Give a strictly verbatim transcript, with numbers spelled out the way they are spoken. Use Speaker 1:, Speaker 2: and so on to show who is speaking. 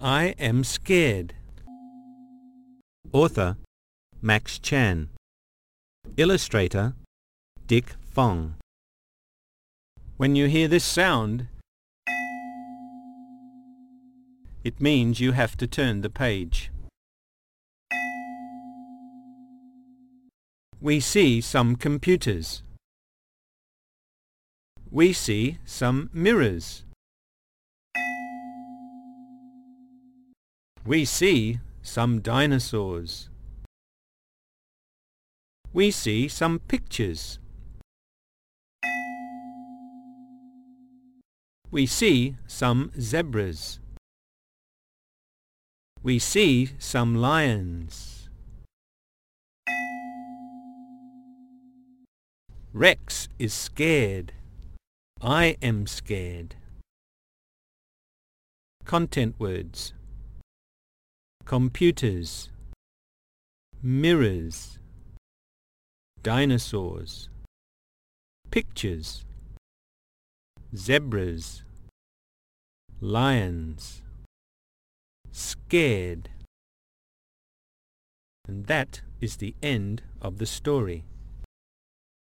Speaker 1: I am scared. Author Max Chan. Illustrator Dick Fong. When you hear this sound, it means you have to turn the page. We see some computers. We see some mirrors. We see some dinosaurs. We see some pictures. We see some zebras. We see some lions. Rex is scared. I am scared. Content words: computers, mirrors, dinosaurs, pictures, zebras, lions, scared. And that is the end of the story.